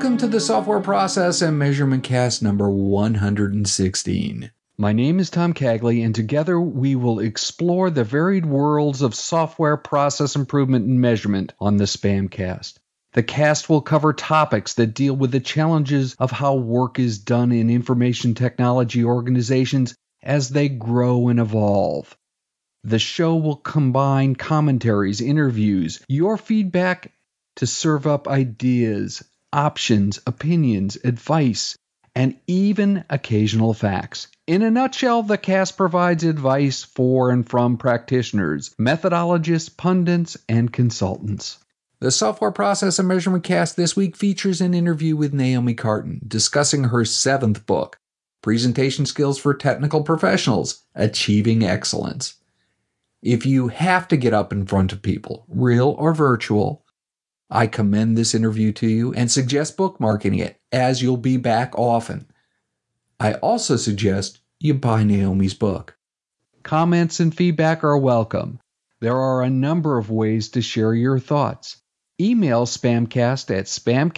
Welcome to the Software Process and Measurement Cast number 116. My name is Tom Cagley, and together we will explore the varied worlds of software process improvement and measurement on the Spamcast. The cast will cover topics that deal with the challenges of how work is done in information technology organizations as they grow and evolve. The show will combine commentaries, interviews, your feedback to serve up ideas, options, opinions, advice, and even occasional facts. In a nutshell, the cast provides advice for and from practitioners, methodologists, pundits, and consultants. The Software Process and Measurement Cast this week features an interview with Naomi Carton discussing her 7th book, Presentation Skills for Technical Professionals, Achieving Excellence. If you have to get up in front of people, real or virtual, I commend this interview to you and suggest bookmarking it, as you'll be back often. I also suggest you buy Naomi's book. Comments and feedback are welcome. There are a number of ways to share your thoughts. Email Spamcast at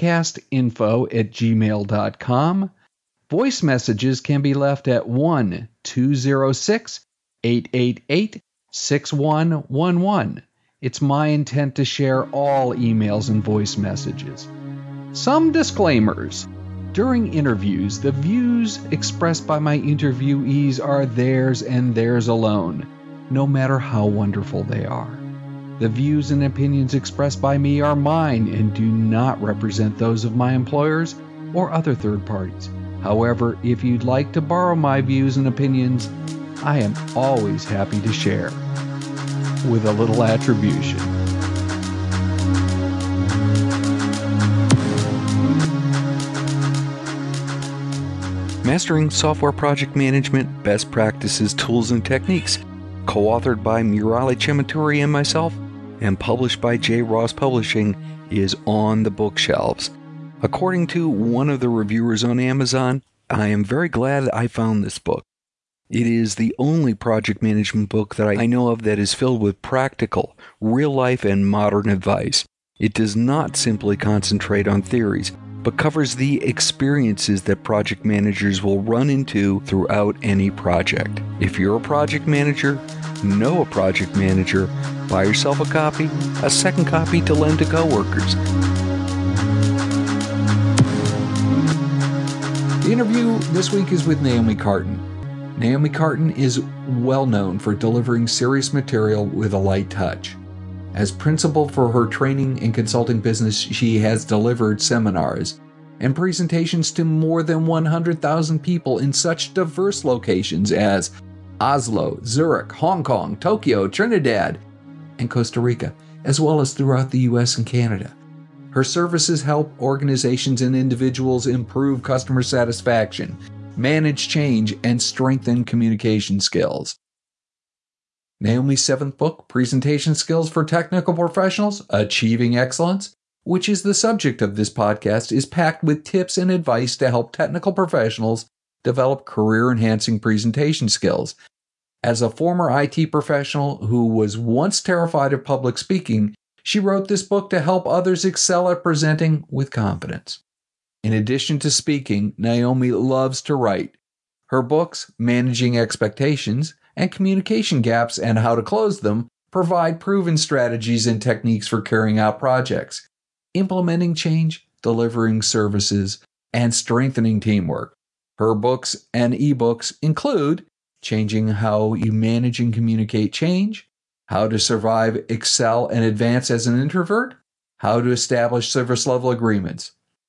spamcastinfo@gmail.com. Voice messages can be left at 1-206-888-6111. It's my intent to share all emails and voice messages. Some disclaimers. During interviews, the views expressed by my interviewees are theirs and theirs alone, no matter how wonderful they are. The views and opinions expressed by me are mine and do not represent those of my employers or other third parties. However, if you'd like to borrow my views and opinions, I am always happy to share, with a little attribution. Mastering Software Project Management, Best Practices, Tools, and Techniques, co-authored by Murali Chematuri and myself, and published by J. Ross Publishing, is on the bookshelves. According to one of the reviewers on Amazon, I am very glad I found this book. It is the only project management book that I know of that is filled with practical, real-life, and modern advice. It does not simply concentrate on theories, but covers the experiences that project managers will run into throughout any project. If you're a project manager, know a project manager, buy yourself a copy, a second copy to lend to coworkers. The interview this week is with Naomi Carton. Naomi Carton is well known for delivering serious material with a light touch. As principal for her training and consulting business, she has delivered seminars and presentations to more than 100,000 people in such diverse locations as Oslo, Zurich, Hong Kong, Tokyo, Trinidad, and Costa Rica, as well as throughout the US and Canada. Her services help organizations and individuals improve customer satisfaction, manage change, and strengthen communication skills. Naomi's 7th book, Presentation Skills for Technical Professionals, Achieving Excellence, which is the subject of this podcast, is packed with tips and advice to help technical professionals develop career-enhancing presentation skills. As a former IT professional who was once terrified of public speaking, she wrote this book to help others excel at presenting with confidence. In addition to speaking, Naomi loves to write. Her books, Managing Expectations and Communication Gaps and How to Close Them, provide proven strategies and techniques for carrying out projects, implementing change, delivering services, and strengthening teamwork. Her books and ebooks include Changing How You Manage and Communicate Change, How to Survive, Excel, and Advance as an Introvert, How to Establish Service Level Agreements.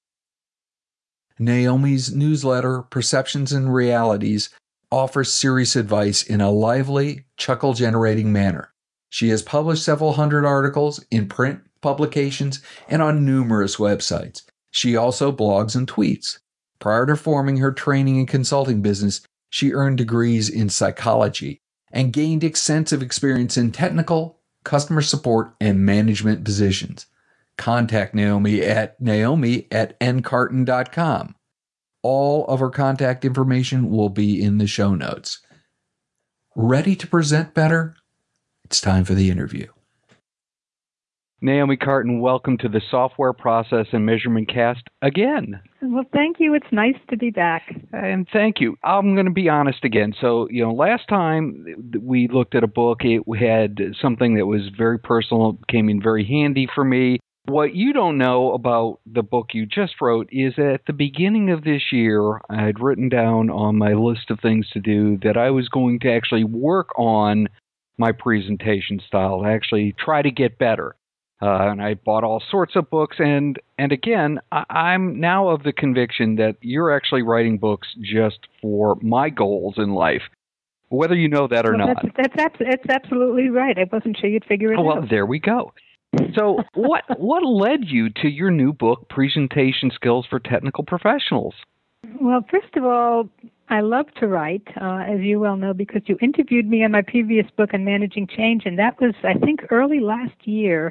Naomi's newsletter, Perceptions and Realities, offers serious advice in a lively, chuckle-generating manner. She has published several hundred articles in print, publications, and on numerous websites. She also blogs and tweets. Prior to forming her training and consulting business, she earned degrees in psychology and gained extensive experience in technical, customer support, and management positions. Contact Naomi at naomi@ncarton.com. All of her contact information will be in the show notes. Ready to present better? It's time for the interview. Naomi Carton, welcome to the Software Process and Measurement Cast again. Well, thank you. It's nice to be back. And thank you. I'm going to be honest again. So, last time we looked at a book, it had something that was very personal, came in very handy for me. What you don't know about the book you just wrote is at the beginning of this year, I had written down on my list of things to do that I was going to actually work on my presentation style, actually try to get better. And I bought all sorts of books, and again, I'm now of the conviction that you're actually writing books just for my goals in life, whether you know that or not. That's absolutely right. I wasn't sure you'd figure it out. Well, there we go. So what led you to your new book, Presentation Skills for Technical Professionals? Well, first of all, I love to write, as you well know, because you interviewed me on my previous book on managing change, and that was, I think, early last year.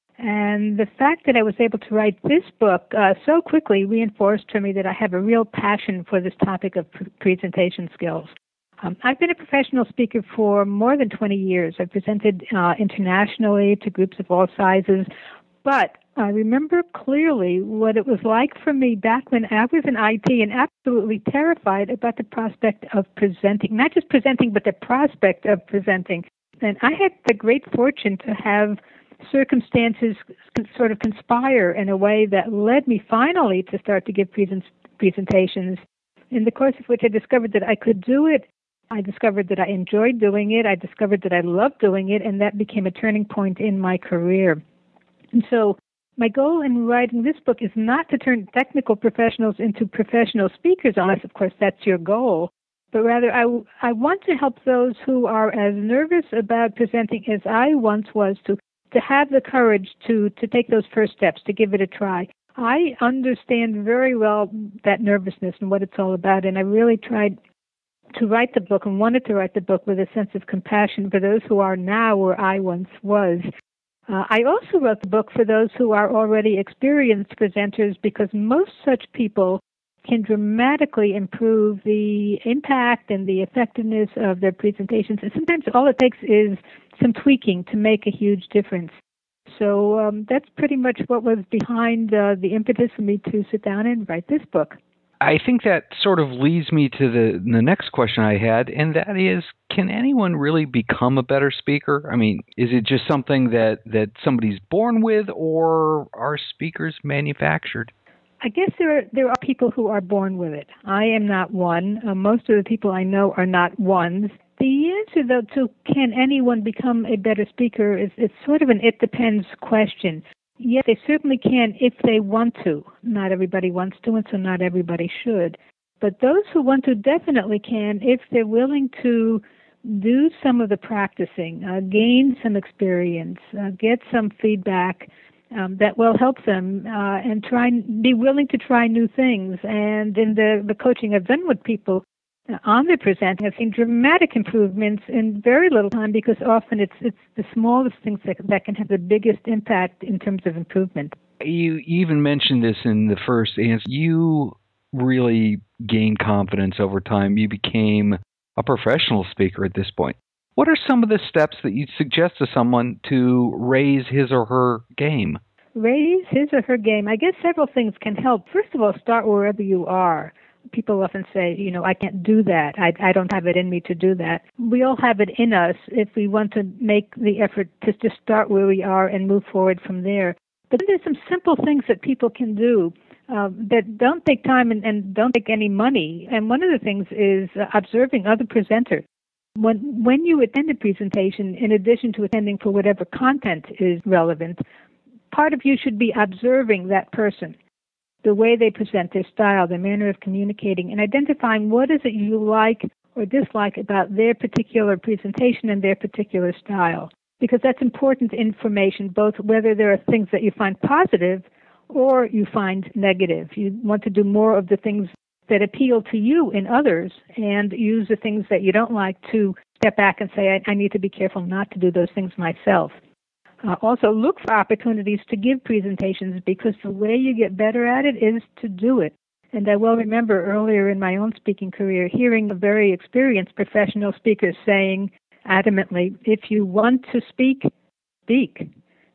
And the fact that I was able to write this book so quickly reinforced for me that I have a real passion for this topic of presentation skills. I've been a professional speaker for more than 20 years. I've presented internationally to groups of all sizes, but I remember clearly what it was like for me back when I was in IT and absolutely terrified about the prospect of presenting, not just presenting, but the prospect of presenting. And I had the great fortune to have circumstances sort of conspire in a way that led me finally to start to give presentations, in the course of which I discovered that I could do it. I discovered that I enjoyed doing it. I discovered that I loved doing it, and that became a turning point in my career. And so my goal in writing this book is not to turn technical professionals into professional speakers, unless, of course, that's your goal, but rather I want to help those who are as nervous about presenting as I once was to have the courage to take those first steps, to give it a try. I understand very well that nervousness and what it's all about, and I really tried to write the book and wanted to write the book with a sense of compassion for those who are now where I once was. I also wrote the book for those who are already experienced presenters, because most such people can dramatically improve the impact and the effectiveness of their presentations. And sometimes all it takes is some tweaking to make a huge difference. So that's pretty much what was behind the impetus for me to sit down and write this book. I think that sort of leads me to the next question I had, and that is, can anyone really become a better speaker? I mean, is it just something that somebody's born with, or are speakers manufactured? I guess there are people who are born with it. I am not one. Most of the people I know are not ones. The answer, though, to can anyone become a better speaker is it's sort of an it depends question. Yes, they certainly can if they want to. Not everybody wants to, and so not everybody should. But those who want to definitely can if they're willing to do some of the practicing, gain some experience, get some feedback that will help them, and be willing to try new things. And in the coaching I've done with people on their presenting, I've seen dramatic improvements in very little time, because often it's the smallest things that can have the biggest impact in terms of improvement. You even mentioned this in the first answer. You really gained confidence over time. You became a professional speaker at this point. What are some of the steps that you'd suggest to someone to raise his or her game? Raise his or her game. I guess several things can help. First of all, start wherever you are. People often say, I can't do that. I don't have it in me to do that. We all have it in us if we want to make the effort to just start where we are and move forward from there. But there's some simple things that people can do that don't take time and don't take any money. And one of the things is observing other presenters. When you attend a presentation, in addition to attending for whatever content is relevant, part of you should be observing that person, the way they present, their style, their manner of communicating, and identifying what is it you like or dislike about their particular presentation and their particular style. Because that's important information, both whether there are things that you find positive or you find negative. You want to do more of the things that appeal to you in others and use the things that you don't like to step back and say, I need to be careful not to do those things myself. Also, look for opportunities to give presentations, because the way you get better at it is to do it. And I well remember earlier in my own speaking career hearing a very experienced professional speaker saying adamantly, if you want to speak, speak.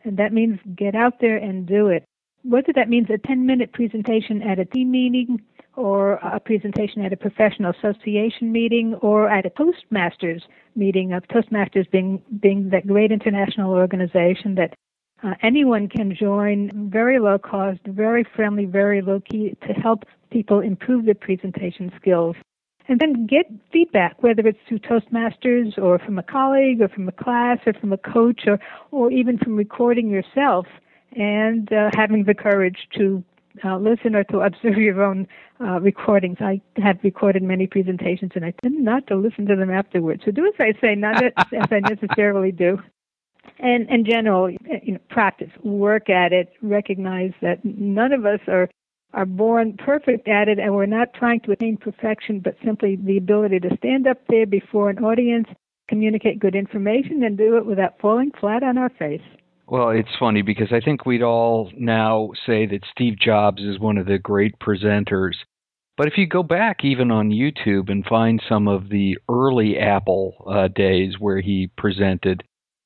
And that means get out there and do it. Whether that means a 10-minute presentation at a team meeting or a presentation at a professional association meeting or at a Toastmasters meeting, of Toastmasters being that great international organization that anyone can join, very low cost, very friendly, very low key, to help people improve their presentation skills. And then get feedback, whether it's through Toastmasters or from a colleague or from a class or from a coach or even from recording yourself and having the courage to listen or to observe your own recordings. I have recorded many presentations, and I tend not to listen to them afterwards. So do as I say, not as I necessarily do. And in general, practice, work at it, recognize that none of us are born perfect at it, and we're not trying to attain perfection, but simply the ability to stand up there before an audience, communicate good information, and do it without falling flat on our face. Well, it's funny because I think we'd all now say that Steve Jobs is one of the great presenters. But if you go back even on YouTube and find some of the early Apple days where he presented,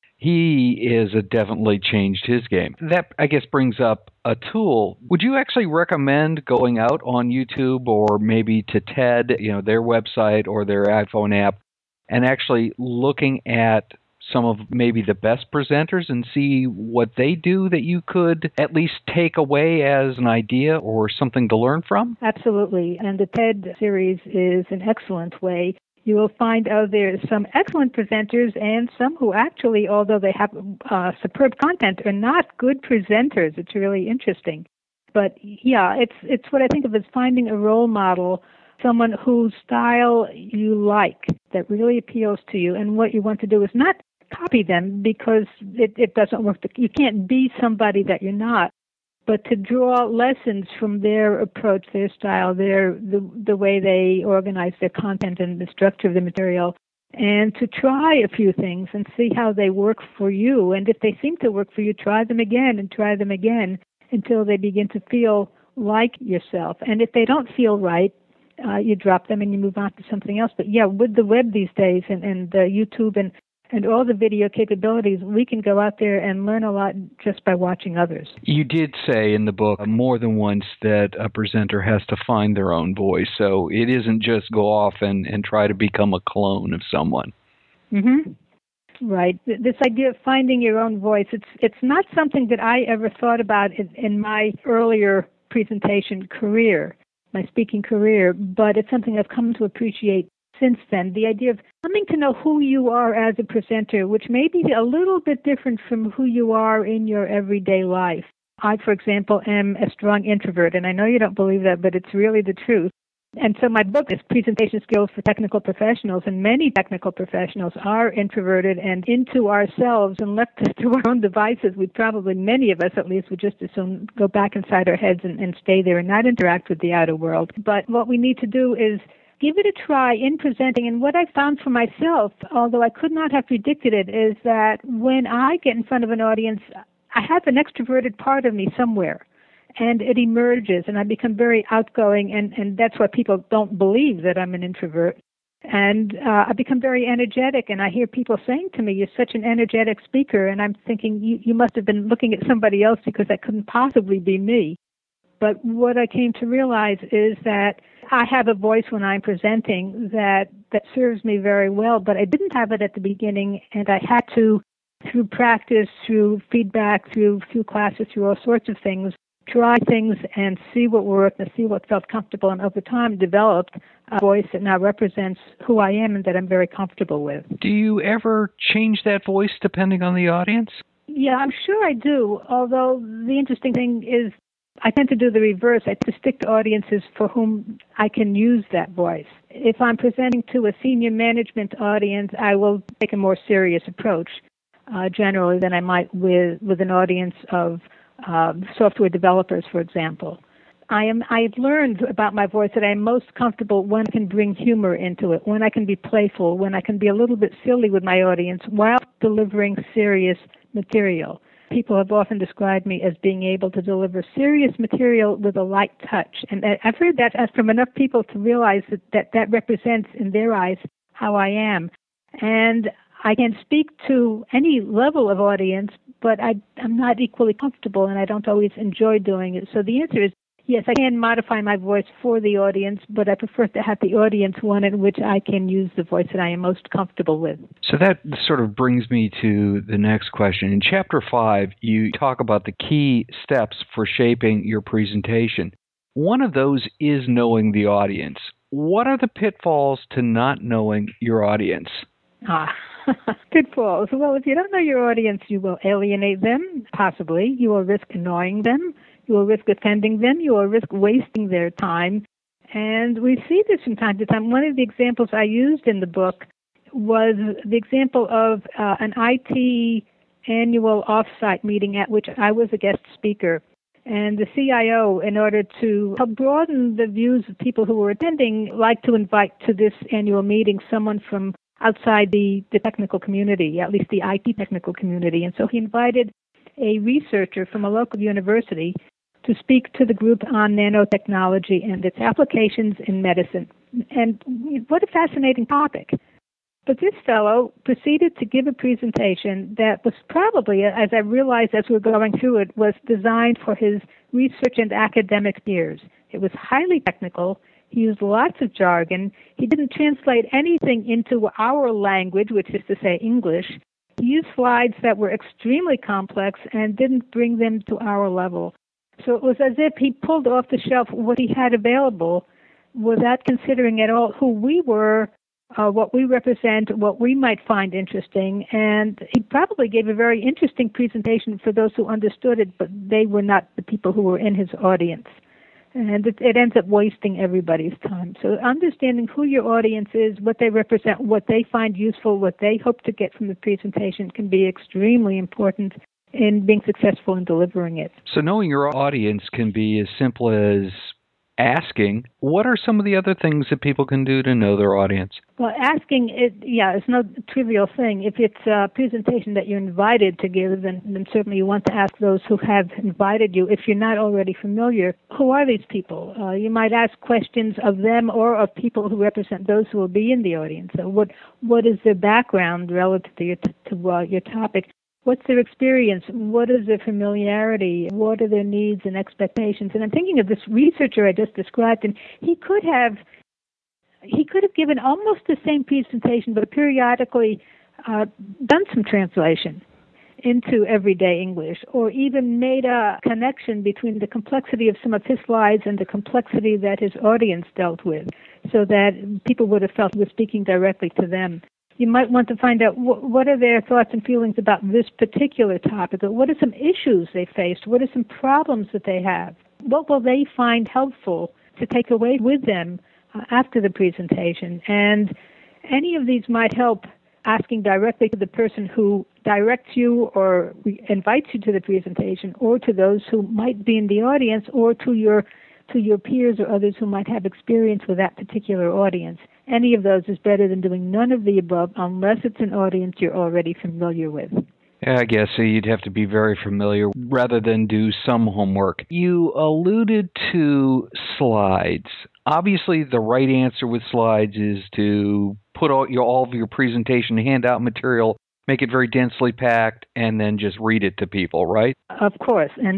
he has definitely changed his game. That, I guess, brings up a tool. Would you actually recommend going out on YouTube or maybe to TED, their website or their iPhone app, and actually looking at some of maybe the best presenters and see what they do that you could at least take away as an idea or something to learn from? Absolutely. And the TED series is an excellent way. You will find out there some excellent presenters and some who actually, although they have superb content, are not good presenters. It's really interesting. But yeah, it's what I think of as finding a role model, someone whose style you like, that really appeals to you. And what you want to do is not copy them because it doesn't work. You can't be somebody that you're not, but to draw lessons from their approach, their style, the way they organize their content and the structure of the material, and to try a few things and see how they work for you. And if they seem to work for you, try them again and try them again until they begin to feel like yourself. And if they don't feel right, you drop them and you move on to something else. But yeah, with the web these days and YouTube and all the video capabilities, we can go out there and learn a lot just by watching others. You did say in the book more than once that a presenter has to find their own voice, so it isn't just go off and try to become a clone of someone. Mm-hmm. Right. This idea of finding your own voice, it's not something that I ever thought about in my earlier presentation career, my speaking career, but it's something I've come to appreciate since then. The idea of coming to know who you are as a presenter, which may be a little bit different from who you are in your everyday life. I, for example, am a strong introvert, and I know you don't believe that, but it's really the truth. And so my book is Presentation Skills for Technical Professionals, and many technical professionals are introverted and into ourselves and left to our own devices. Many of us at least, would just as soon go back inside our heads and stay there and not interact with the outer world. But what we need to do is give it a try in presenting. And what I found for myself, although I could not have predicted it, is that when I get in front of an audience, I have an extroverted part of me somewhere, and it emerges, and I become very outgoing, and that's why people don't believe that I'm an introvert. And I become very energetic, and I hear people saying to me, "You're such an energetic speaker," and I'm thinking, you must have been looking at somebody else because that couldn't possibly be me. But what I came to realize is that I have a voice when I'm presenting that serves me very well, but I didn't have it at the beginning, and I had to, through practice, through feedback, through classes, through all sorts of things, try things and see what worked and see what felt comfortable, and over time developed a voice that now represents who I am and that I'm very comfortable with. Do you ever change that voice depending on the audience? Yeah, I'm sure I do, although the interesting thing is I tend to do the reverse. I tend to stick to audiences for whom I can use that voice. If I'm presenting to a senior management audience, I will take a more serious approach, generally, than I might with an audience of software developers, for example. I've learned about my voice that I'm most comfortable when I can bring humor into it, when I can be playful, when I can be a little bit silly with my audience while delivering serious material. People have often described me as being able to deliver serious material with a light touch. And I've heard that from enough people to realize that represents, in their eyes, how I am. And I can speak to any level of audience, but I'm not equally comfortable, and I don't always enjoy doing it. So the answer is yes, I can modify my voice for the audience, but I prefer to have the audience one in which I can use the voice that I am most comfortable with. So that sort of brings me to the next question. In Chapter 5, you talk about the key steps for shaping your presentation. One of those is knowing the audience. What are the pitfalls to not knowing your audience? Pitfalls. Well, if you don't know your audience, you will alienate them, possibly. You will risk annoying them. You will risk offending them. You will risk wasting their time. And we see this from time to time. One of the examples I used in the book was the example of an IT annual offsite meeting at which I was a guest speaker. And the CIO, in order to help broaden the views of people who were attending, liked to invite to this annual meeting someone from outside the technical community, at least the IT technical community. And so he invited a researcher from a local university to speak to the group on nanotechnology and its applications in medicine. And what a fascinating topic. But this fellow proceeded to give a presentation that was probably, as I realized as we were going through it, was designed for his research and academic peers. It was highly technical. He used lots of jargon. He didn't translate anything into our language, which is to say English. He used slides that were extremely complex and didn't bring them to our level. So it was as if he pulled off the shelf what he had available without considering at all who we were, what we represent, what we might find interesting. And he probably gave a very interesting presentation for those who understood it, but they were not the people who were in his audience. And it ends up wasting everybody's time. So understanding who your audience is, what they represent, what they find useful, what they hope to get from the presentation can be extremely important in being successful in delivering it. So knowing your audience can be as simple as asking, what are some of the other things that people can do to know their audience? Well, asking, it's no trivial thing. If it's a presentation that you're invited to give, then certainly you want to ask those who have invited you. If you're not already familiar, who are these people? You might ask questions of them or of people who represent those who will be in the audience. So what is their background relative to your topic? What's their experience? What is their familiarity? What are their needs and expectations? And I'm thinking of this researcher I just described, and he could have given almost the same presentation, but periodically done some translation into everyday English, or even made a connection between the complexity of some of his slides and the complexity that his audience dealt with, so that people would have felt he was speaking directly to them. You might want to find out what are their thoughts and feelings about this particular topic, or what are some issues they faced, what are some problems that they have, what will they find helpful to take away with them after the presentation. And any of these might help asking directly to the person who directs you or invites you to the presentation, or to those who might be in the audience, or to your peers or others who might have experience with that particular audience. Any of those is better than doing none of the above unless it's an audience you're already familiar with. Yeah, I guess so you'd have to be very familiar rather than do some homework. You alluded to slides. Obviously, the right answer with slides is to put all of your presentation handout material, make it very densely packed, and then just read it to people, right? Of course, and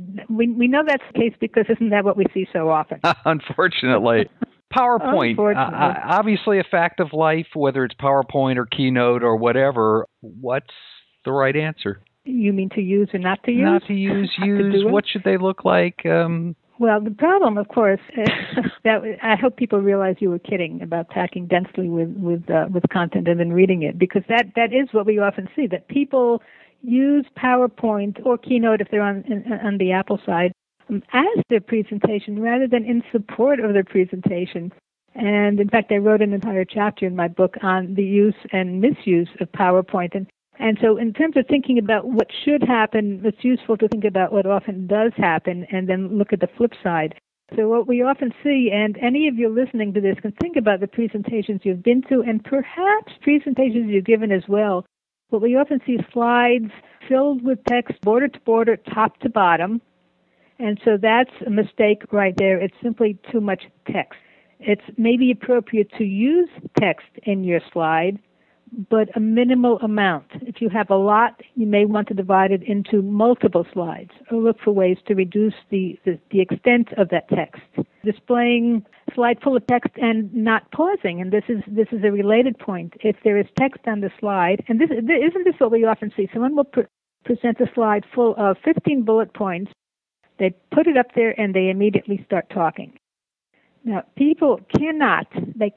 we know that's the case because isn't that what we see so often? Unfortunately. PowerPoint, obviously a fact of life, whether it's PowerPoint or Keynote or whatever. What's the right answer? You mean to use or not to use? Not to use. What should they look like? Well, the problem, of course, that I hope people realize you were kidding about packing densely with content and then reading it, because that is what we often see, that people use PowerPoint or Keynote if they're on the Apple side as their presentation rather than in support of their presentation. And in fact, I wrote an entire chapter in my book on the use and misuse of PowerPoint. And so in terms of thinking about what should happen, it's useful to think about what often does happen and then look at the flip side. So what we often see, and any of you listening to this can think about the presentations you've been to and perhaps presentations you've given as well. But we often see slides filled with text, border to border, top to bottom. And so that's a mistake right there. It's simply too much text. It's maybe appropriate to use text in your slide, but a minimal amount. If you have a lot, you may want to divide it into multiple slides or look for ways to reduce the extent of that text. Displaying a slide full of text and not pausing, and this is a related point. If there is text on the slide, and isn't this what we often see? Someone will present a slide full of 15 bullet points. They put it up there and they immediately start talking. Now, people cannot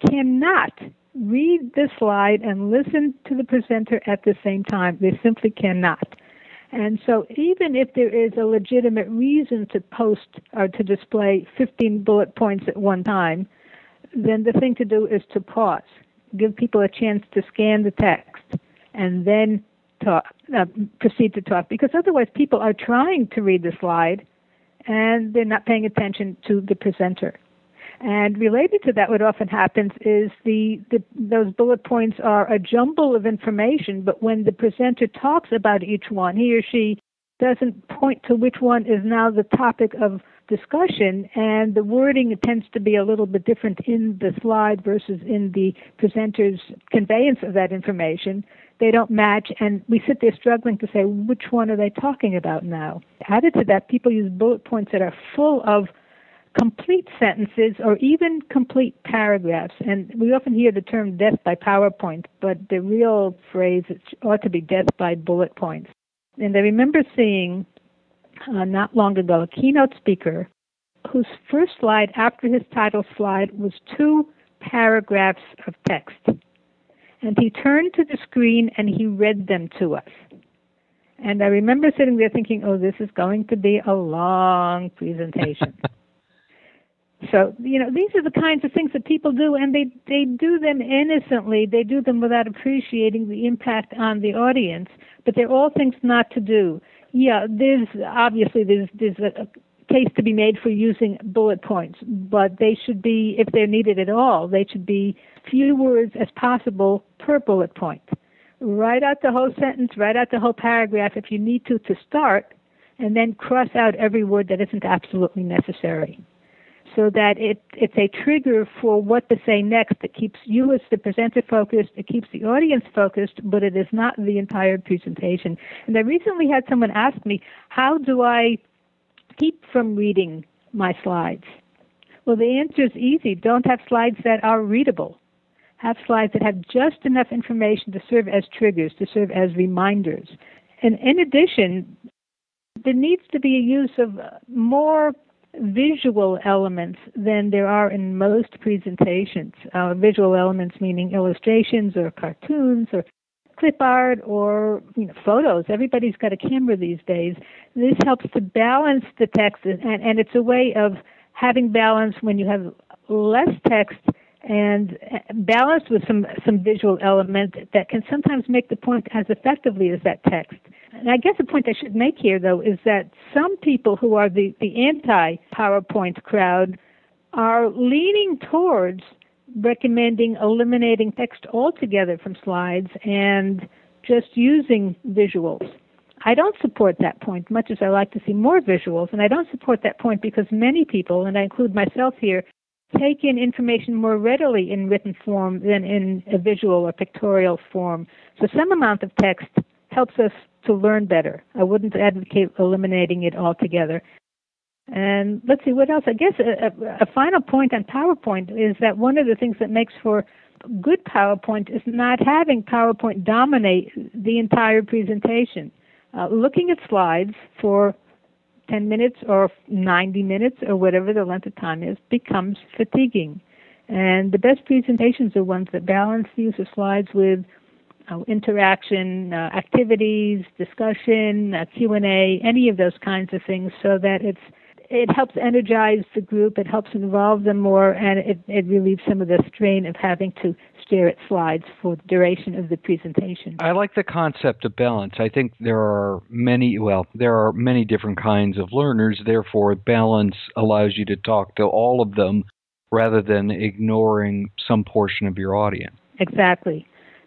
read the slide and listen to the presenter at the same time. They simply cannot. And so even if there is a legitimate reason to post or to display 15 bullet points at one time, then the thing to do is to pause. Give people a chance to scan the text and then proceed to talk. Because otherwise people are trying to read the slide and they're not paying attention to the presenter. And related to that, what often happens is those bullet points are a jumble of information, but when the presenter talks about each one, he or she doesn't point to which one is now the topic of discussion, and the wording tends to be a little bit different in the slide versus in the presenter's conveyance of that information. They don't match, and we sit there struggling to say, which one are they talking about now? Added to that, people use bullet points that are full of complete sentences or even complete paragraphs. And we often hear the term death by PowerPoint, but the real phrase ought to be death by bullet points. And I remember seeing not long ago a keynote speaker whose first slide after his title slide was 2 paragraphs of text. And he turned to the screen and he read them to us. And I remember sitting there thinking, oh, this is going to be a long presentation. So, these are the kinds of things that people do, and they do them innocently. They do them without appreciating the impact on the audience, but they're all things not to do. Yeah, there's a case to be made for using bullet points, but they should be, if they're needed at all, they should be few words as possible per bullet point. Write out the whole sentence, write out the whole paragraph if you need to start, and then cross out every word that isn't absolutely necessary, so that it's a trigger for what to say next. It keeps you as the presenter focused, it keeps the audience focused, but it is not the entire presentation. And I recently had someone ask me, how do I keep from reading my slides? Well, the answer is easy. Don't have slides that are readable. Have slides that have just enough information to serve as triggers, to serve as reminders. And in addition, there needs to be a use of more visual elements than there are in most presentations. Visual elements meaning illustrations or cartoons or clip art or photos. Everybody's got a camera these days. This helps to balance the text, and it's a way of having balance when you have less text and balanced with some visual element that can sometimes make the point as effectively as that text. And I guess the point I should make here, though, is that some people who are the anti-PowerPoint crowd are leaning towards recommending eliminating text altogether from slides and just using visuals. I don't support that point, much as I like to see more visuals, and I don't support that point because many people, and I include myself here, take in information more readily in written form than in a visual or pictorial form. So some amount of text helps us to learn better. I wouldn't advocate eliminating it altogether. And let's see, what else? I guess a final point on PowerPoint is that one of the things that makes for good PowerPoint is not having PowerPoint dominate the entire presentation. Looking at slides for 10 minutes or 90 minutes or whatever the length of time is becomes fatiguing. And the best presentations are ones that balance the use of slides with interaction, activities, discussion, Q&A, any of those kinds of things, so that it helps energize the group, it helps involve them more, and it relieves some of the strain of having to stare at slides for the duration of the presentation. I like the concept of balance. I think there are many different kinds of learners, therefore balance allows you to talk to all of them rather than ignoring some portion of your audience. Exactly.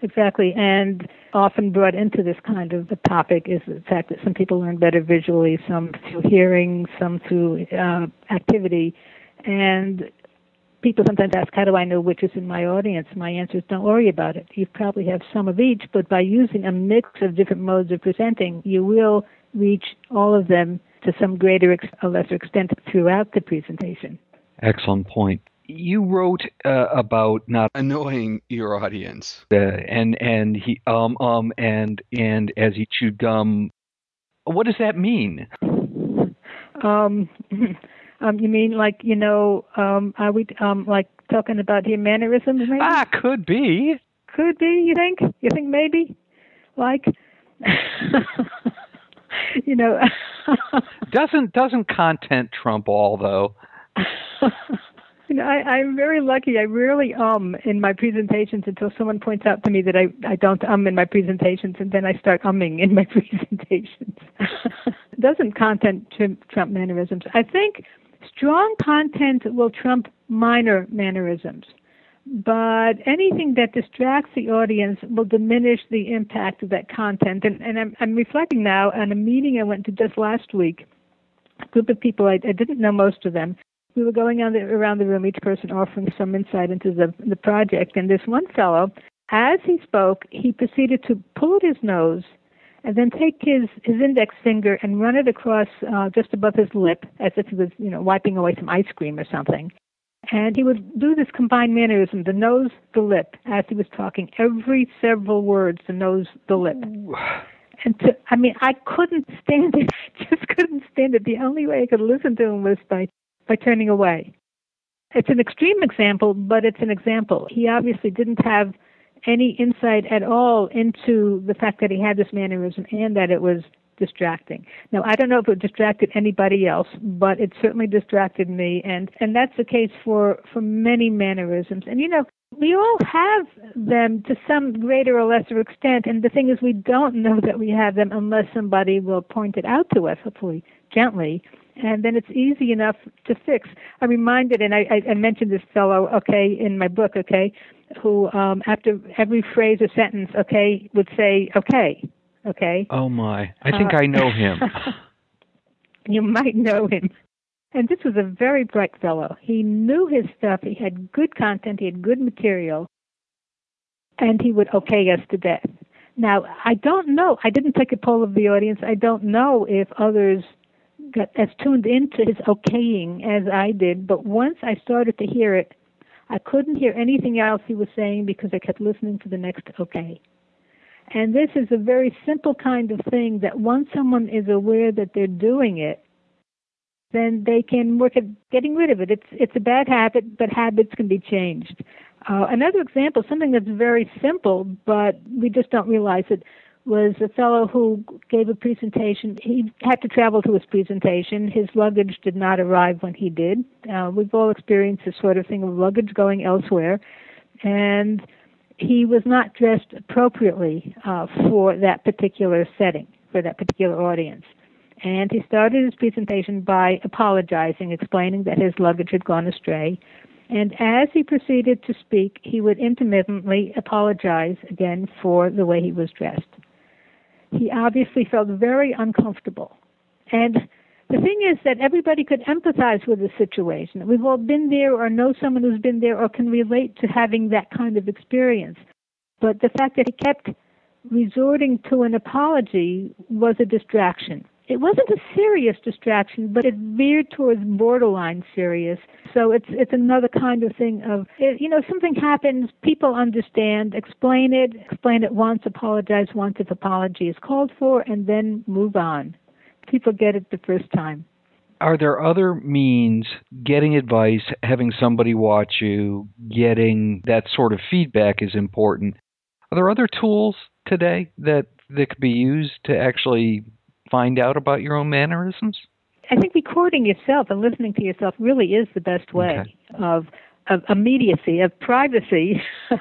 And often brought into this kind of a topic is the fact that some people learn better visually, some through hearing, some through activity. And people sometimes ask, how do I know which is in my audience? My answer is, don't worry about it. You probably have some of each, but by using a mix of different modes of presenting, you will reach all of them to some greater or lesser extent throughout the presentation. Excellent point. You wrote about not annoying your audience, and he and as he chewed gum. What does that mean? You mean like, are we like talking about your mannerisms maybe? Could be. Could be, you think? You think maybe? Like, Doesn't content trump all, though? I'm very lucky. I rarely in my presentations until someone points out to me that I don't in my presentations, and then I start in my presentations. Doesn't content trump mannerisms? I think strong content will trump minor mannerisms, but anything that distracts the audience will diminish the impact of that content. And I'm reflecting now on a meeting I went to just last week. A group of people, I didn't know most of them. We were going around the room, each person offering some insight into the project. And this one fellow, as he spoke, he proceeded to pull at his nose and then take his index finger and run it across just above his lip as if he was, wiping away some ice cream or something. And he would do this combined mannerism, the nose, the lip, as he was talking. Every several words, the nose, the lip. And I couldn't stand it. Just couldn't stand it. The only way I could listen to him was by turning away. It's an extreme example, but it's an example. He obviously didn't have any insight at all into the fact that he had this mannerism and that it was distracting. Now, I don't know if it distracted anybody else, but it certainly distracted me, and that's the case for many mannerisms. And, we all have them to some greater or lesser extent, and the thing is we don't know that we have them unless somebody will point it out to us, hopefully gently, and then it's easy enough to fix. I'm reminded, and I mentioned this fellow, in my book, who after every phrase or sentence, would say, okay. Oh, my. I think I know him. You might know him. And this was a very bright fellow. He knew his stuff. He had good content. He had good material. And he would okay us to death. Now, I don't know. I didn't take a poll of the audience. I don't know if others got as tuned into his okaying as I did. But once I started to hear it, I couldn't hear anything else he was saying because I kept listening to the next okay. And this is a very simple kind of thing that once someone is aware that they're doing it, then they can work at getting rid of it. It's a bad habit, but habits can be changed. Another example, something that's very simple, but we just don't realize it, was a fellow who gave a presentation. He had to travel to his presentation. His luggage did not arrive when he did. We've all experienced this sort of thing of luggage going elsewhere. And he was not dressed appropriately for that particular setting, for that particular audience. And he started his presentation by apologizing, explaining that his luggage had gone astray. And as he proceeded to speak, he would intermittently apologize again for the way he was dressed. He obviously felt very uncomfortable. And the thing is that everybody could empathize with the situation. We've all been there or know someone who's been there or can relate to having that kind of experience. But the fact that he kept resorting to an apology was a distraction. It wasn't a serious distraction, but it veered towards borderline serious. So it's another kind of thing of, something happens, people understand, explain it once, apologize once if apology is called for, and then move on. People get it the first time. Are there other means, getting advice, having somebody watch you, getting that sort of feedback is important? Are there other tools today that could be used to actually find out about your own mannerisms? I think recording yourself and listening to yourself really is the best way of immediacy, of privacy,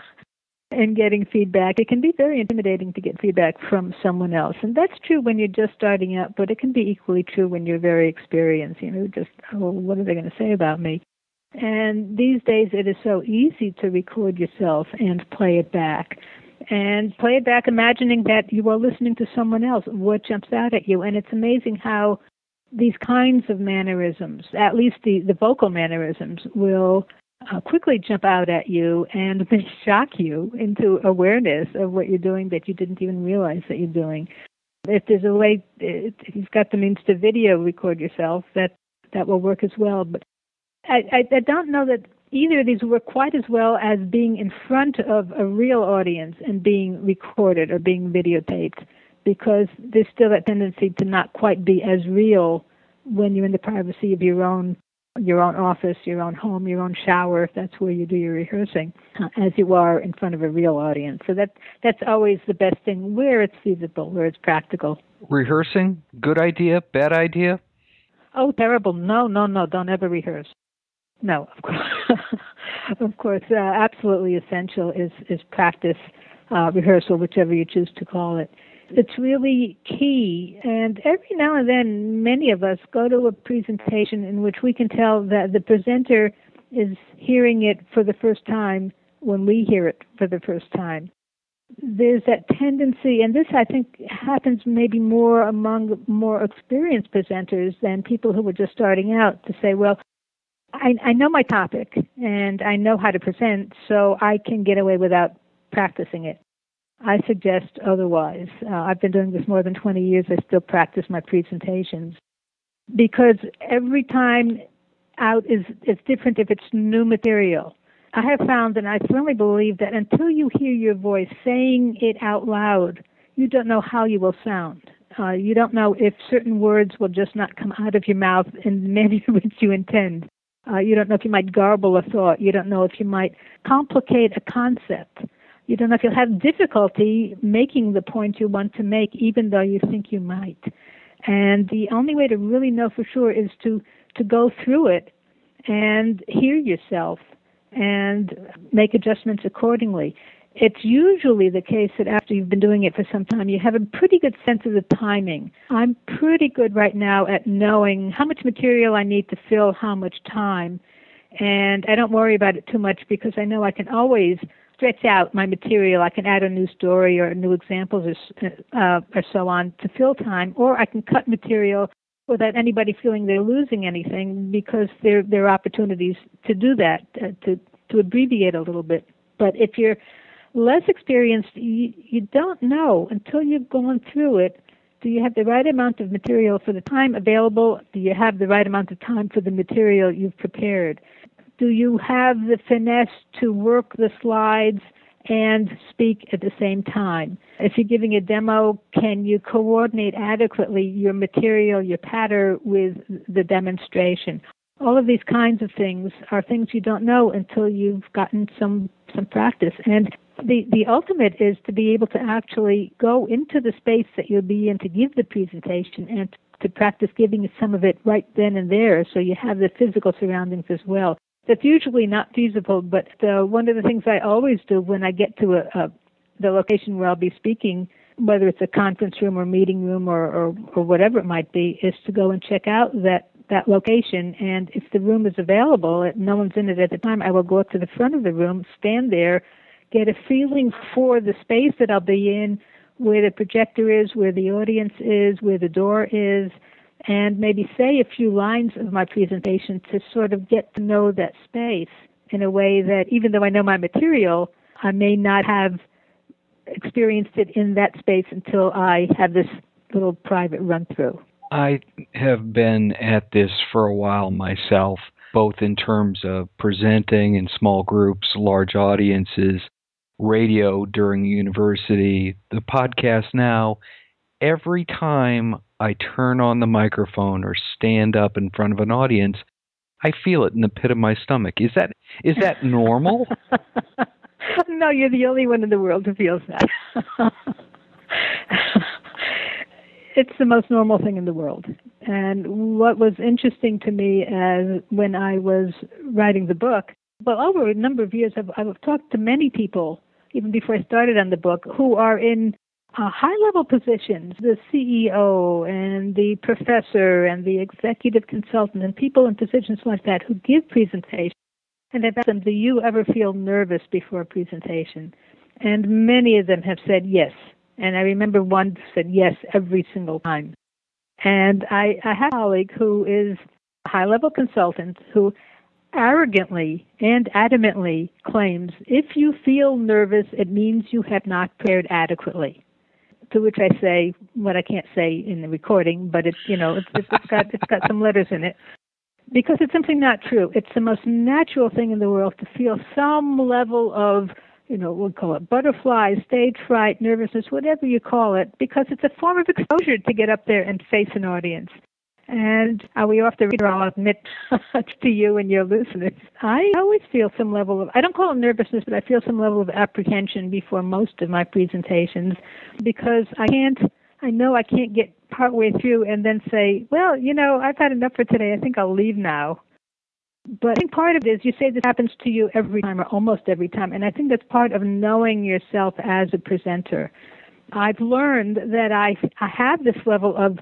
and getting feedback. It can be very intimidating to get feedback from someone else. And that's true when you're just starting out, but it can be equally true when you're very experienced. What are they going to say about me? And these days it is so easy to record yourself and play it back. And play it back imagining that you are listening to someone else, what jumps out at you. And it's amazing how these kinds of mannerisms, at least the vocal mannerisms, will quickly jump out at you and they shock you into awareness of what you're doing that you didn't even realize that you're doing. If there's a way, if you've got the means to video record yourself, that will work as well. But I don't know that either of these work quite as well as being in front of a real audience and being recorded or being videotaped, because there's still that tendency to not quite be as real when you're in the privacy of your own office, your own home, your own shower, if that's where you do your rehearsing, as you are in front of a real audience. So that's always the best thing, where it's feasible, where it's practical. Rehearsing, good idea, bad idea? Oh, terrible. No, don't ever rehearse. No, of course. Of course, absolutely essential is practice, rehearsal, whichever you choose to call it. It's really key, and every now and then many of us go to a presentation in which we can tell that the presenter is hearing it for the first time when we hear it for the first time. There's that tendency, and this I think happens maybe more among more experienced presenters than people who are just starting out, to say, well, I know my topic and I know how to present, so I can get away without practicing it. I suggest otherwise. I've been doing this more than 20 years. I still practice my presentations because every time out is different if it's new material. I have found, and I firmly believe, that until you hear your voice saying it out loud, you don't know how you will sound. You don't know if certain words will just not come out of your mouth in the manner which you intend. You don't know if you might garble a thought. You don't know if you might complicate a concept. You don't know if you'll have difficulty making the point you want to make, even though you think you might. And the only way to really know for sure is to go through it and hear yourself and make adjustments accordingly. It's usually the case that after you've been doing it for some time, you have a pretty good sense of the timing. I'm pretty good right now at knowing how much material I need to fill how much time, and I don't worry about it too much because I know I can always stretch out my material. I can add a new story or new examples or so on to fill time, or I can cut material without anybody feeling they're losing anything, because there are opportunities to do that, to abbreviate a little bit. But if you're less experienced, you don't know until you've gone through it. Do you have the right amount of material for the time available? Do you have the right amount of time for the material you've prepared? Do you have the finesse to work the slides and speak at the same time? If you're giving a demo, can you coordinate adequately your material, your patter with the demonstration? All of these kinds of things are things you don't know until you've gotten some practice. And the ultimate is to be able to actually go into the space that you'll be in to give the presentation and to practice giving some of it right then and there, so you have the physical surroundings as well. That's usually not feasible, but one of the things I always do when I get to the location where I'll be speaking, whether it's a conference room or meeting room or whatever it might be, is to go and check out that location. And if the room is available, no one's in it at the time, I will go up to the front of the room, stand there, get a feeling for the space that I'll be in, where the projector is, where the audience is, where the door is, and maybe say a few lines of my presentation to sort of get to know that space in a way that, even though I know my material, I may not have experienced it in that space until I have this little private run-through. I have been at this for a while myself, both in terms of presenting in small groups, large audiences, radio during university, the podcast now. Every time I turn on the microphone or stand up in front of an audience, I feel it in the pit of my stomach. Is that normal? No, you're the only one in the world who feels that. It's the most normal thing in the world. And what was interesting to me as when I was writing the book, well, over a number of years, I've talked to many people, even before I started on the book, who are in high-level positions, the CEO and the professor and the executive consultant and people in positions like that who give presentations. And I've asked them, do you ever feel nervous before a presentation? And many of them have said yes. And I remember one said yes every single time. And I have a colleague who is a high-level consultant who arrogantly and adamantly claims, if you feel nervous, it means you have not prepared adequately. To which I say what I can't say in the recording, but it's got some letters in it, because it's simply not true. It's the most natural thing in the world to feel some level of, we'll call it butterflies, stage fright, nervousness, whatever you call it, because it's a form of exposure to get up there and face an audience. And we off the reader, I'll admit to you and your listeners, I always feel some level of, I don't call it nervousness, but I feel some level of apprehension before most of my presentations, because I know I can't get partway through and then say, well, I've had enough for today. I think I'll leave now. But I think part of it is, you say this happens to you every time or almost every time, and I think that's part of knowing yourself as a presenter. I've learned that I have this level of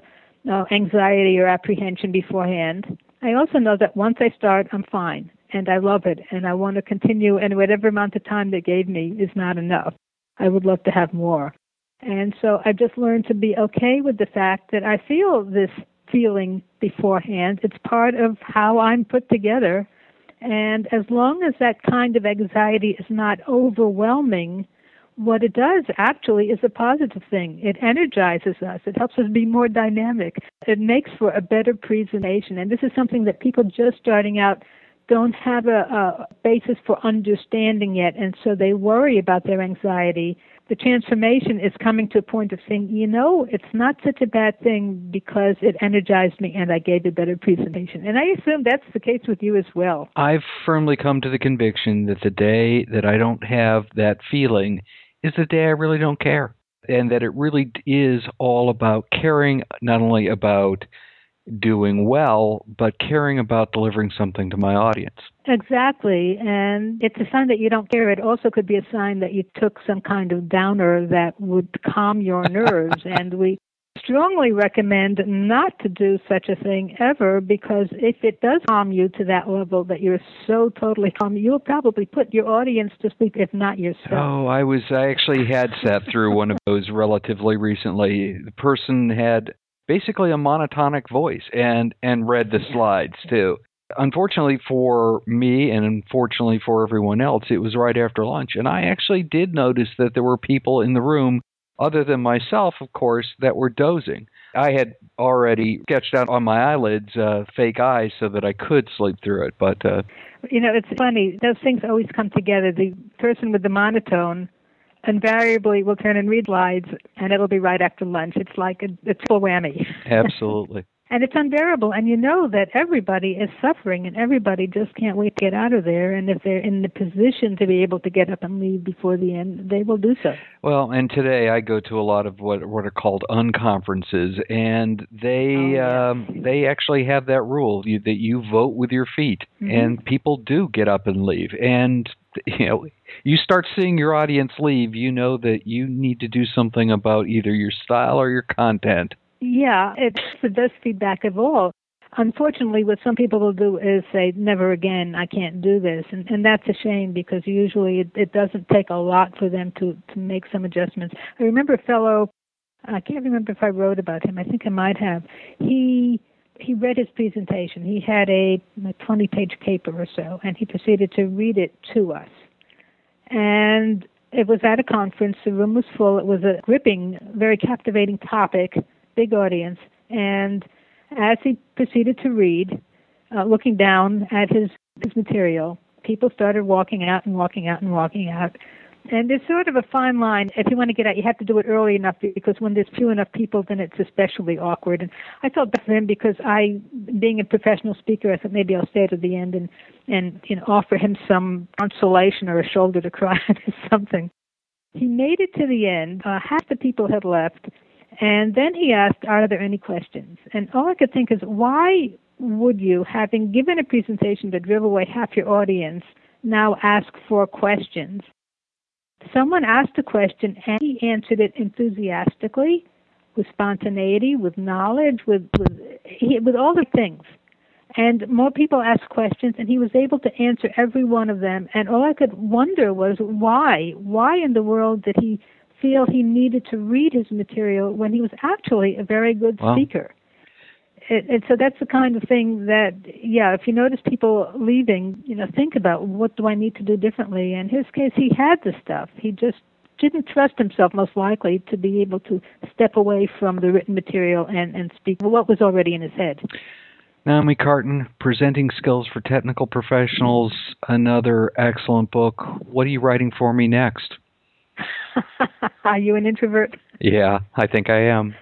anxiety or apprehension beforehand. I also know that once I start, I'm fine, and I love it, and I want to continue, and whatever amount of time they gave me is not enough. I would love to have more. And so I've just learned to be okay with the fact that I feel this feeling beforehand. It's part of how I'm put together. And as long as that kind of anxiety is not overwhelming, what it does actually is a positive thing. It energizes us. It helps us be more dynamic. It makes for a better presentation. And this is something that people just starting out don't have a basis for understanding yet, and so they worry about their anxiety. The transformation is coming to a point of saying, it's not such a bad thing because it energized me and I gave a better presentation. And I assume that's the case with you as well. I've firmly come to the conviction that the day that I don't have that feeling is the day I really don't care. And that it really is all about caring, not only about doing well, but caring about delivering something to my audience. Exactly. And it's a sign that you don't care. It also could be a sign that you took some kind of downer that would calm your nerves. And we strongly recommend not to do such a thing ever, because if it does calm you to that level that you're so totally calm, you'll probably put your audience to sleep, if not yourself. Oh, I actually had sat through one of those relatively recently. The person had basically a monotonic voice and read the slides too. Unfortunately for me and unfortunately for everyone else, it was right after lunch. And I actually did notice that there were people in the room, other than myself, of course, that were dozing. I had already sketched out on my eyelids fake eyes so that I could sleep through it. But it's funny. Those things always come together. The person with the monotone invariably will turn and read slides, and it'll be right after lunch. It's like a triple whammy. Absolutely. And it's unbearable. And you know that everybody is suffering, and everybody just can't wait to get out of there. And if they're in the position to be able to get up and leave before the end, they will do so. Well, and today I go to a lot of what are called unconferences, and they actually have that rule that you vote with your feet, and people do get up and leave. And you start seeing your audience leave, you know that you need to do something about either your style or your content. Yeah, it's the best feedback of all. Unfortunately, what some people will do is say, never again, I can't do this. And that's a shame, because usually it doesn't take a lot for them to make some adjustments. I remember a fellow, I can't remember if I wrote about him, I think I might have. He read his presentation. He had a 20-page paper or so, and he proceeded to read it to us. And it was at a conference. The room was full. It was a gripping, very captivating topic, big audience. And as he proceeded to read, looking down at his material, people started walking out and walking out and walking out. And there's sort of a fine line. If you want to get out, you have to do it early enough, because when there's few enough people, then it's especially awkward. And I felt bad for him, because being a professional speaker, I thought maybe I'll stay to the end and offer him some consolation or a shoulder to cry on or something. He made it to the end. Half the people had left. And then he asked, are there any questions? And all I could think is, why would you, having given a presentation that drove away half your audience, now ask for questions? Someone asked a question, and he answered it enthusiastically, with spontaneity, with knowledge, with all the things. And more people asked questions, and he was able to answer every one of them. And all I could wonder was, why? Why in the world did he feel he needed to read his material when he was actually a very good speaker? So that's the kind of thing that, if you notice people leaving, think about, what do I need to do differently? In his case, he had the stuff. He just didn't trust himself, most likely, to be able to step away from the written material and speak what was already in his head. Naomi Carton, Presenting Skills for Technical Professionals, another excellent book. What are you writing for me next? Are you an introvert? Yeah, I think I am.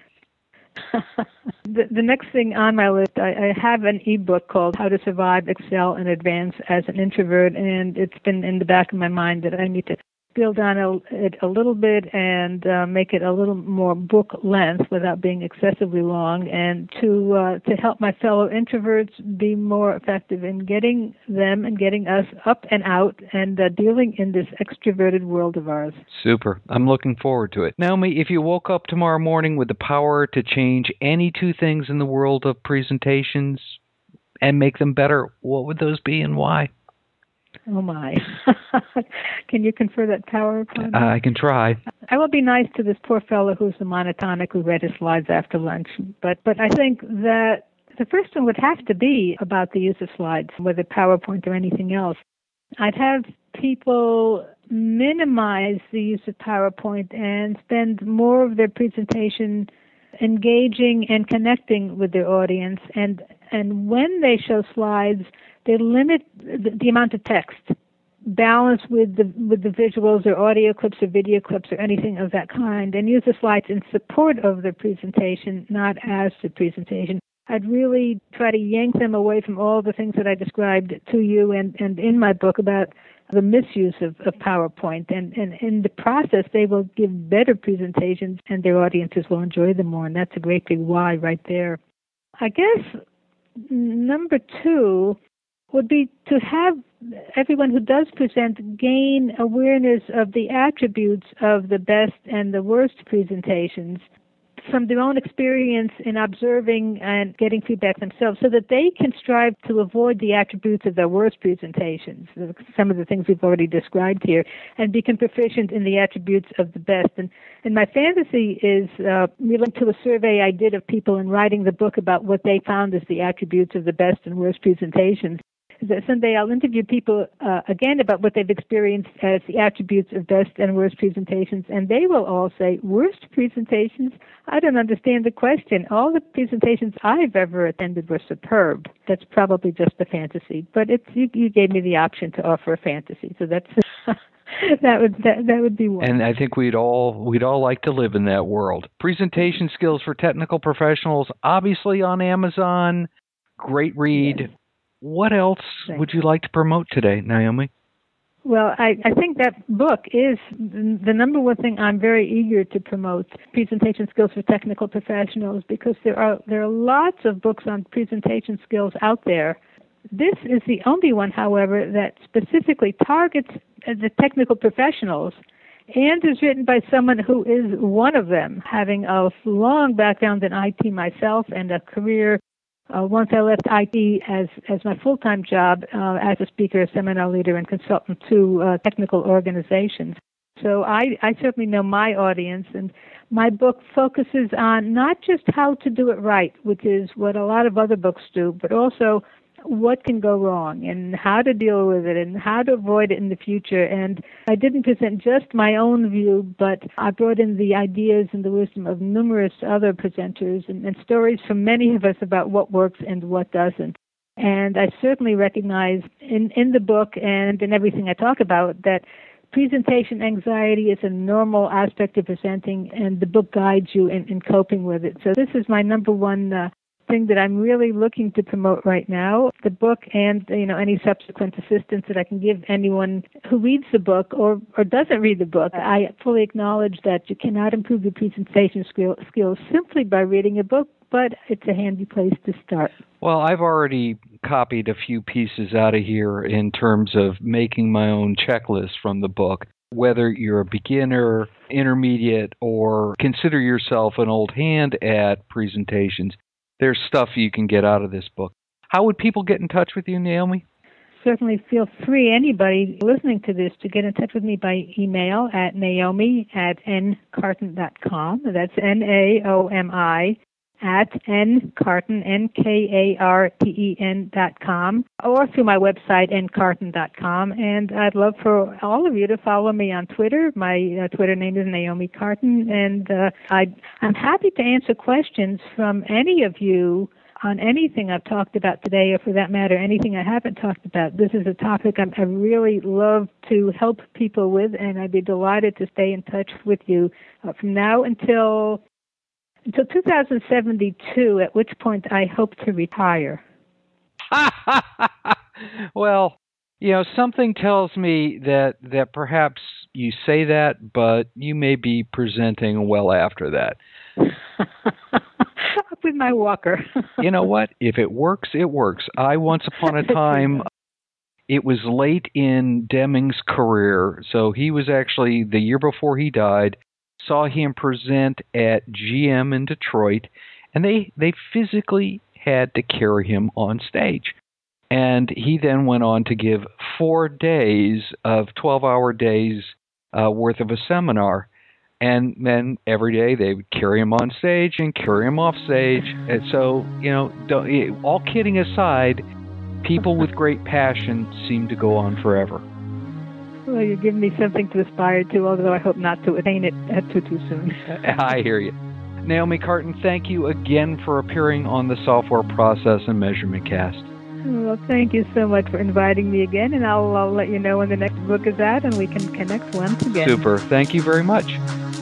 The next thing on my list, I have an ebook called How to Survive, Excel, and Advance as an Introvert, and it's been in the back of my mind that I need to build on it a little bit and make it a little more book length without being excessively long, and to help my fellow introverts be more effective in getting them and getting us up and out and dealing in this extroverted world of ours. Super. I'm looking forward to it. Naomi, if you woke up tomorrow morning with the power to change any two things in the world of presentations and make them better, what would those be and why? Oh, my. Can you confer that power upon me? I can try. I will be nice to this poor fellow who's a monotonic who read his slides after lunch. But I think that the first one would have to be about the use of slides, whether PowerPoint or anything else. I'd have people minimize the use of PowerPoint and spend more of their presentation engaging and connecting with their audience. And when they show slides, they limit the amount of text, balance with the visuals or audio clips or video clips or anything of that kind, and use the slides in support of the presentation, not as the presentation. I'd really try to yank them away from all the things that I described to you and in my book about the misuse of PowerPoint. And in the process, they will give better presentations and their audiences will enjoy them more. And that's a great big why right there. I guess number 2 would be to have everyone who does present gain awareness of the attributes of the best and the worst presentations from their own experience in observing and getting feedback themselves, so that they can strive to avoid the attributes of their worst presentations, some of the things we've already described here, and become proficient in the attributes of the best. And my fantasy is related to a survey I did of people in writing the book about what they found as the attributes of the best and worst presentations. That someday I'll interview people again about what they've experienced as the attributes of best and worst presentations, and they will all say, worst presentations? I don't understand the question. All the presentations I've ever attended were superb. That's probably just a fantasy, but you gave me the option to offer a fantasy, so that's that would be one. And I think we'd all like to live in that world. Presentation Skills for Technical Professionals, obviously on Amazon. Great read. Yes. What else would you like to promote today, Naomi? Well, I think that book is the number one thing I'm very eager to promote, Presentation Skills for Technical Professionals, because there are lots of books on presentation skills out there. This is the only one, however, that specifically targets the technical professionals and is written by someone who is one of them, having a long background in IT myself and a career once I left IT as my full-time job as a speaker, seminar leader, and consultant to technical organizations. So I certainly know my audience, and my book focuses on not just how to do it right, which is what a lot of other books do, but also what can go wrong and how to deal with it and how to avoid it in the future. And I didn't present just my own view, but I brought in the ideas and the wisdom of numerous other presenters and stories from many of us about what works and what doesn't. And I certainly recognize in the book and in everything I talk about that presentation anxiety is a normal aspect of presenting, and the book guides you in coping with it. So this is my number one thing that I'm really looking to promote right now, the book and any subsequent assistance that I can give anyone who reads the book or doesn't read the book. I fully acknowledge that you cannot improve your presentation skills simply by reading a book, but it's a handy place to start. Well, I've already copied a few pieces out of here in terms of making my own checklist from the book. Whether you're a beginner, intermediate, or consider yourself an old hand at presentations, there's stuff you can get out of this book. How would people get in touch with you, Naomi? Certainly feel free, anybody listening to this, to get in touch with me by email at naomi@ncarton.com. That's NAOMI at nkarten, nkarten.com, or through my website, nkarten.com. And I'd love for all of you to follow me on Twitter. My Twitter name is Naomi Carten, and I'm happy to answer questions from any of you on anything I've talked about today, or for that matter, anything I haven't talked about. This is a topic I really love to help people with, and I'd be delighted to stay in touch with you from now until 2072, at which point I hope to retire. Well, something tells me that perhaps you say that, but you may be presenting well after that. Up with my walker. You know what? If it works, it works. Once upon a time, it was late in Deming's career, so he was actually, the year before he died, saw him present at GM in Detroit, and they physically had to carry him on stage. And he then went on to give 4 days of 12-hour days worth of a seminar. And then every day they would carry him on stage and carry him off stage. And so, all kidding aside, people with great passion seem to go on forever. Well, you're giving me something to aspire to, although I hope not to attain it too soon. I hear you. Naomi Carten, thank you again for appearing on the Software Process and Measurement Cast. Well, thank you so much for inviting me again, and I'll let you know when the next book is out and we can connect once again. Super. Thank you very much.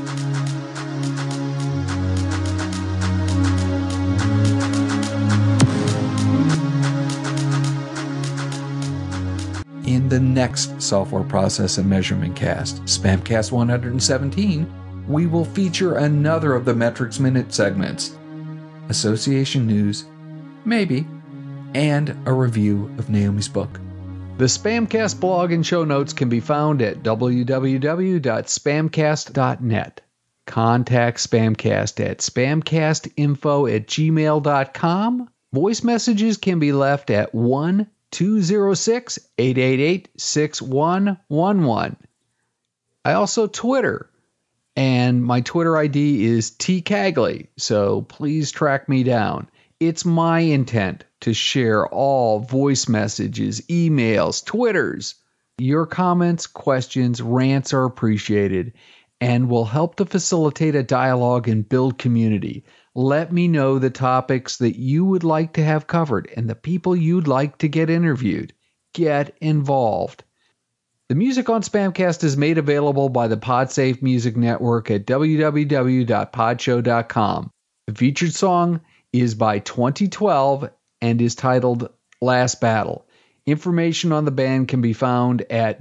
In the next Software Process and Measurement Cast, Spamcast 117, we will feature another of the Metrics Minute segments, association news, maybe, and a review of Naomi's book. The Spamcast blog and show notes can be found at www.spamcast.net. Contact Spamcast at spamcastinfo@gmail.com. Voice messages can be left at 1-206-888-6111. I also Twitter, and my Twitter ID is tcagley, so please track me down. It's my intent to share all voice messages, emails, Twitters. Your comments, questions, rants are appreciated and will help to facilitate a dialogue and build community. Let me know the topics that you would like to have covered and the people you'd like to get interviewed. Get involved. The music on Spamcast is made available by the PodSafe Music Network at www.podshow.com. The featured song is by 2012 and is titled Last Battle. Information on the band can be found at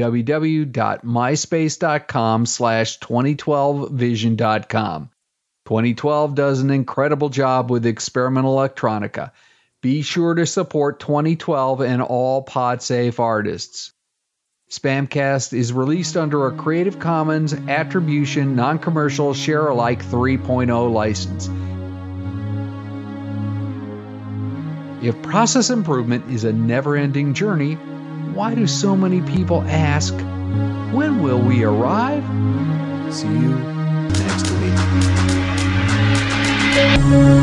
www.myspace.com/2012vision.com. 2012 does an incredible job with experimental electronica. Be sure to support 2012 and all PodSafe artists. Spamcast is released under a Creative Commons Attribution Non-Commercial Share-alike 3.0 license. If process improvement is a never-ending journey, why do so many people ask, when will we arrive? See you next week.